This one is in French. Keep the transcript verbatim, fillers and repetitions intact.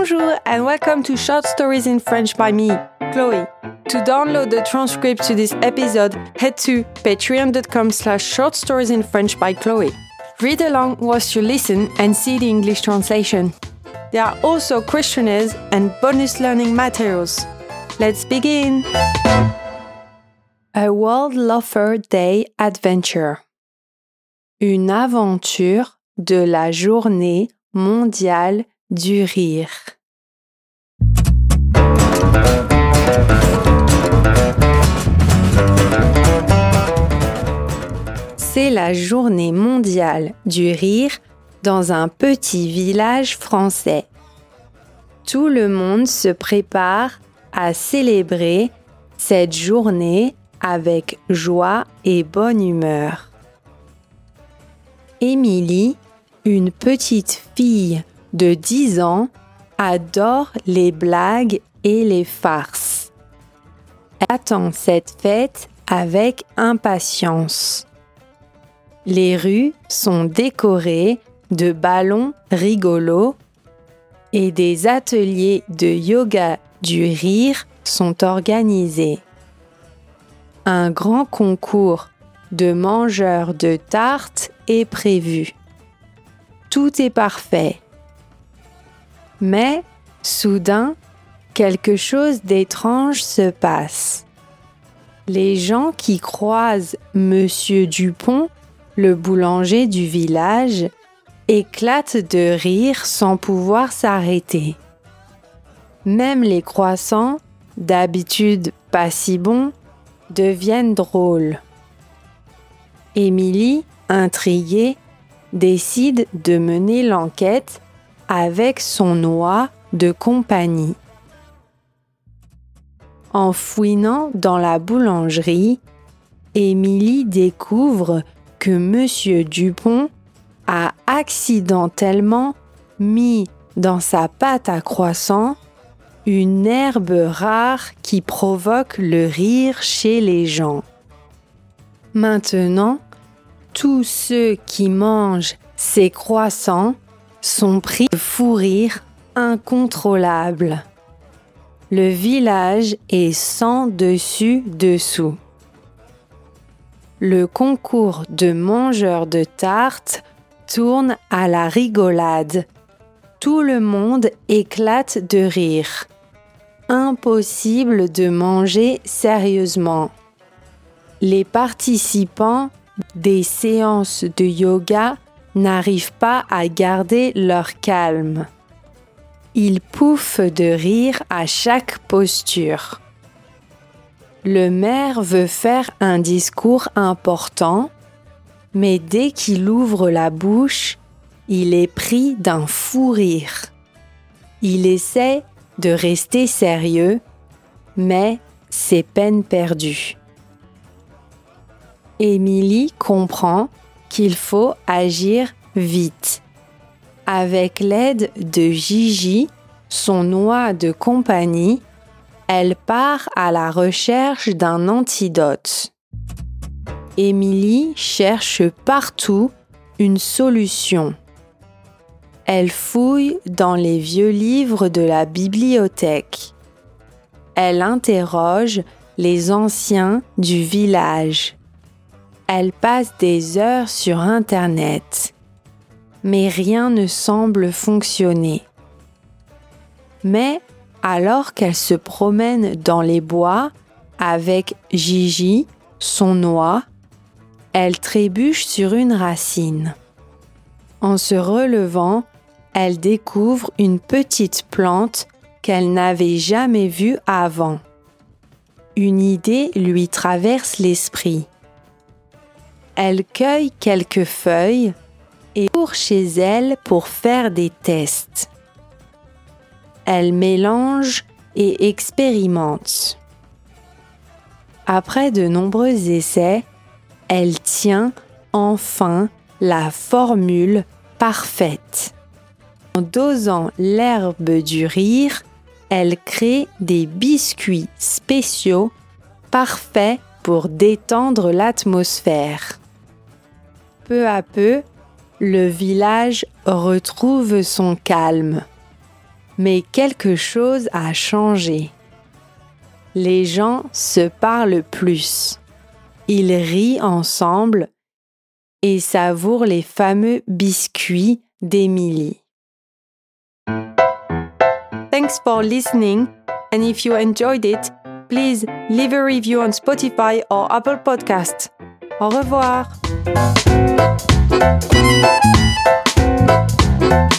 Bonjour and welcome to Short Stories in French by me, Chloe. To download the transcript to this episode, head to patreon.com slash short stories in French by Chloe. Read along whilst you listen and see the English translation. There are also questionnaires and bonus learning materials. Let's begin! A World Loafer Day Adventure. Une aventure de la journée mondiale du rire. C'est la journée mondiale du rire dans un petit village français. Tout le monde se prépare à célébrer cette journée avec joie et bonne humeur. Émilie, une petite fille de dix ans, adore les blagues et les farces. Elle attend cette fête avec impatience. Les rues sont décorées de ballons rigolos et des ateliers de yoga du rire sont organisés. Un grand concours de mangeurs de tartes est prévu. Tout est parfait. Mais, soudain, quelque chose d'étrange se passe. Les gens qui croisent Monsieur Dupont, le boulanger du village, éclatent de rire sans pouvoir s'arrêter. Même les croissants, d'habitude pas si bons, deviennent drôles. Émilie, intriguée, décide de mener l'enquête avec son oie de compagnie. En fouinant dans la boulangerie, Émilie découvre que Monsieur Dupont a accidentellement mis dans sa pâte à croissant une herbe rare qui provoque le rire chez les gens. Maintenant, tous ceux qui mangent ces croissants sont pris de fou rire incontrôlable. Le village est sans dessus-dessous. Le concours de mangeurs de tartes tourne à la rigolade. Tout le monde éclate de rire. Impossible de manger sérieusement. Les participants des séances de yoga n'arrivent pas à garder leur calme. Ils pouffent de rire à chaque posture. Le maire veut faire un discours important, mais dès qu'il ouvre la bouche, il est pris d'un fou rire. Il essaie de rester sérieux, mais c'est peine perdue. Émilie comprend qu'il faut agir vite. Avec l'aide de Gigi, son oie de compagnie, elle part à la recherche d'un antidote. Émilie cherche partout une solution. Elle fouille dans les vieux livres de la bibliothèque. Elle interroge les anciens du village. Elle passe des heures sur Internet. Mais rien ne semble fonctionner. Mais alors qu'elle se promène dans les bois avec Gigi, son oie, elle trébuche sur une racine. En se relevant, elle découvre une petite plante qu'elle n'avait jamais vue avant. Une idée lui traverse l'esprit. Elle cueille quelques feuilles et court chez elle pour faire des tests. Elle mélange et expérimente. Après de nombreux essais, elle tient enfin la formule parfaite. En dosant l'herbe du rire, elle crée des biscuits spéciaux parfaits pour détendre l'atmosphère. Peu à peu, le village retrouve son calme. Mais quelque chose a changé. Les gens se parlent plus. Ils rient ensemble et savourent les fameux biscuits d'Émilie. Thanks for listening, and if you enjoyed it, please leave a review on Spotify or Apple Podcasts. Au revoir.